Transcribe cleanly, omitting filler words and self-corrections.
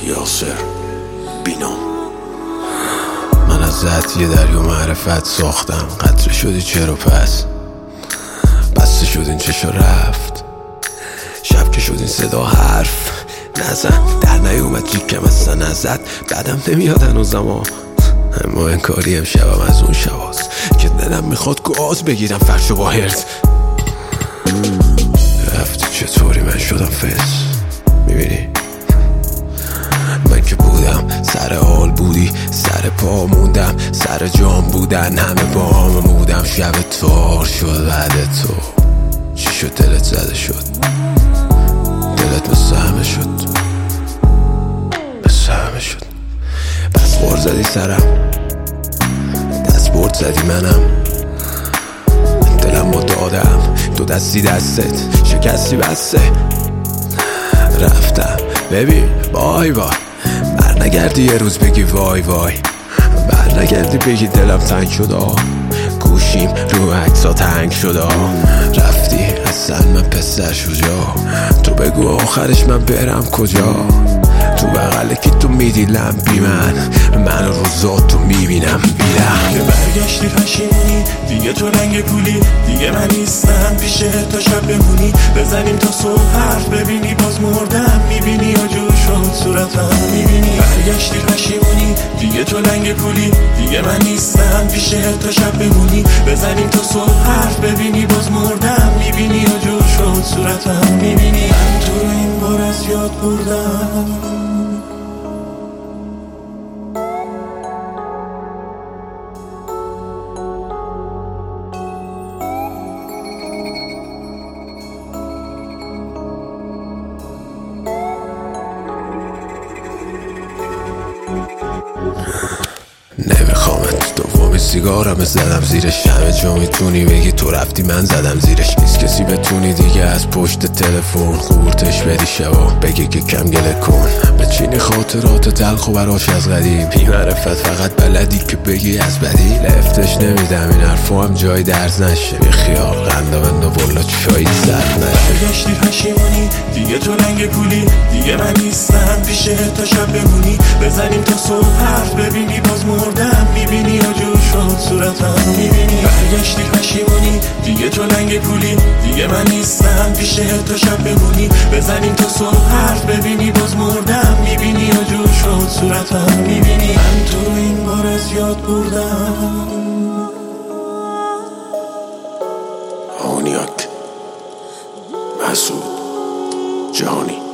یاسر بینام. من از ذات یه دریا معرفت ساختم، قطره شدی چرا پس بسته شد این چشا رفت، شب که شد این صدا حرف نزن، در نیومد جیکم اصلا نزد، بعدم نمیاد هنوزم اما انکاری امشبم از اون شباست که دلم میخواد گاز بگیرم فرشو با هرز. رفتی چطوری من شدم فس، میبینی من که بودم سر حال بودی، سر پا موندم، سر جام بودن همه با هم بودم، شب تار شد بعد تو چی شد دلت زده شد، دلت مثل همه شد، مثل همه شد. بس خور زدی سرم، دست برد زدی منم، دلم با دادم دو دستی دستت شکستی بسته. رفتم ببین وای وای، بر نگردی یه روز بگی وای وای، بر نگردی بگی دلم تنگ شد گوشیم رو عکسا تنگ شد رفتی اصلا من پسر شجاع، تو بگو آخرش من برم کجا، تو بغل که تو میدی لمبی من روزات تو میبینم بیرم. که برگشتی پشیمونی دیگه تو رنگ پولی، دیگه من نیستم پیشه تا شب بمونی، بزنیم تا صبح حرف ببینی باز مردم میبینی و جور شد صورتم میبینی. برگشتی پشیمونی دیگه تو رنگ پولی، دیگه من نیستم پیشه تا شب بمونی، بزنیم تا صبح حرف ببینی باز مردم میبینی و جور شد صورتم میبینی. من تو رو این بار از یاد بردم. نمیخوامت دومی سیگارم زدم زیرش، همه جا میتونی بگی تو رفتی من زدم زیرش، نیست کسی بتونی دیگه از پشت تلفن قورتش بدی شبا بگی که کم گله کن، بچینی خاطرات تلخ و براش از قدیم، بی معرفت فقط بلدی که بگی از بدی، لفتش نمیدم این حرفو هم جای درز نشه، بی خیال قنده بنده والا چایی سرد نشه. برگشتی پشیمونی دیگه تو رنگ پولی، دیگه من نیستم پیشه تا شب بمونی، بزنیم تا صبح حرف ببینی باز مردم میبینی و جور شد صورتم میبینی. برگشتی پشیمونی دیگه تو رنگ پولی، دیگه من نیستم پیشه تا شب بمونی، بزنیم تا صبح حرف ببینی باز مردم میبینی و جور شد صورتم میبینی. من تو رو این بار از یاد بردم. آنیاک مسعود جهانی.